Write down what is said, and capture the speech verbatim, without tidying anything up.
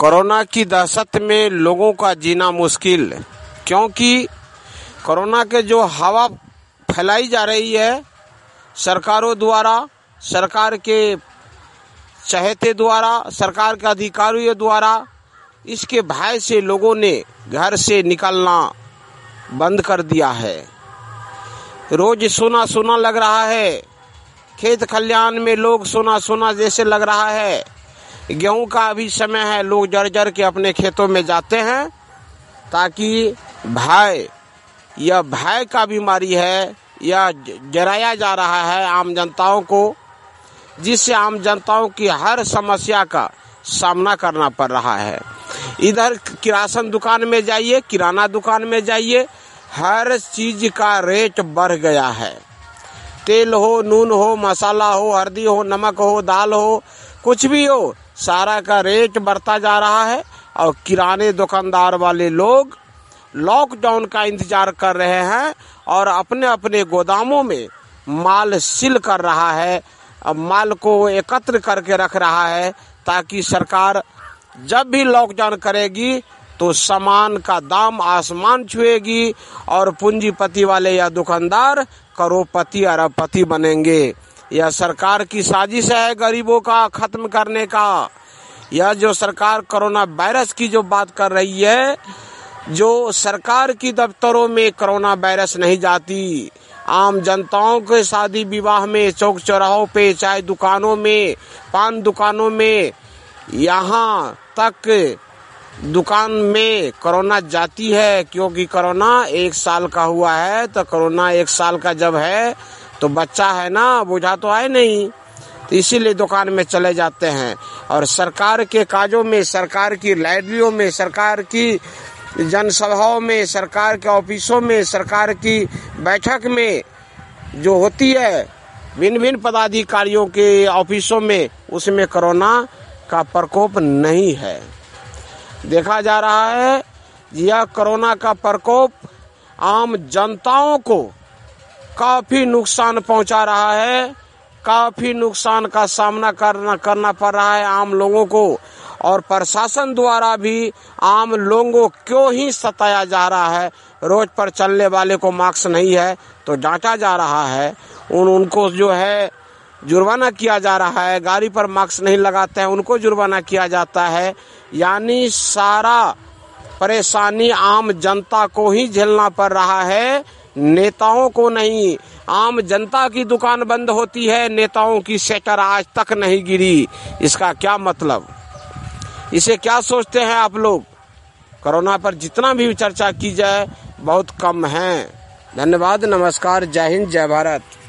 Corona की दहशत में लोगों का जीना मुश्किल, क्योंकि कोरोना के जो हवा फैलाई जा रही है सरकारों द्वारा, सरकार के चहेते द्वारा, सरकार के अधिकारियों द्वारा, इसके भय से लोगों ने घर से निकलना बंद कर दिया है। रोज सोना सोना लग रहा है, खेत खलिहान में लोग सोना सोना जैसे लग रहा है। गेहूं का अभी समय है, लोग जर जर के अपने खेतों में जाते हैं, ताकि भय यह भय का बीमारी है, यह जराया जा रहा है आम जनताओं को, जिससे आम जनताओं की हर समस्या का सामना करना पड़ रहा है। इधर किरासन दुकान में जाइए, किराना दुकान में जाइए, हर चीज का रेट बढ़ गया है। तेल हो, नून हो, मसाला हो, हल्दी हो, नमक हो, दाल हो, कुछ भी हो, सारा का रेट बढ़ता जा रहा है। और किराने दुकानदार वाले लोग लॉकडाउन का इंतजार कर रहे हैं और अपने अपने गोदामों में माल सील कर रहा है, अब माल को एकत्र करके रख रहा है, ताकि सरकार जब भी लॉकडाउन करेगी तो सामान का दाम आसमान छुएगी और पूंजीपति वाले या दुकानदार करोड़पति अरबपति बनेंगे। यह सरकार की साजिश है गरीबों का खत्म करने का। यह जो सरकार कोरोना वायरस की जो बात कर रही है, जो सरकार की दफ्तरों में कोरोना वायरस नहीं जाती, आम जनताओं के शादी विवाह में, चौक चौराहों पे, चाय दुकानों में, पान दुकानों में, यहाँ तक दुकान में कोरोना जाती है। क्योंकि कोरोना एक साल का हुआ है, तो कोरोना एक साल का जब है तो बच्चा है ना, बोझा तो है नहीं, तो इसीलिए दुकान में चले जाते हैं। और सरकार के काजों में, सरकार की रैलियों में, सरकार की जनसभाओं में, सरकार के ऑफिसों में, सरकार की बैठक में जो होती है भिन्न भिन्न पदाधिकारियों के ऑफिसों में, उसमें कोरोना का प्रकोप नहीं है। देखा जा रहा है यह कोरोना का प्रकोप आम जनताओं को काफी नुकसान पहुंचा रहा है, काफी नुकसान का सामना करना करना पड़ रहा है आम लोगों को। और प्रशासन द्वारा भी आम लोगों क्यों ही सताया जा रहा है। रोड पर चलने वाले को मास्क नहीं है तो डांटा जा रहा है, उन उनको जो है जुर्माना किया जा रहा है, गाड़ी पर मास्क नहीं लगाते हैं उनको जुर्माना किया जाता है। यानी सारा परेशानी आम जनता को ही झेलना पड़ रहा है, नेताओं को नहीं। आम जनता की दुकान बंद होती है, नेताओं की शटर आज तक नहीं गिरी। इसका क्या मतलब, इसे क्या सोचते हैं आप लोग? कोरोना पर जितना भी चर्चा की जाए बहुत कम है। धन्यवाद, नमस्कार, जय हिंद, जय भारत।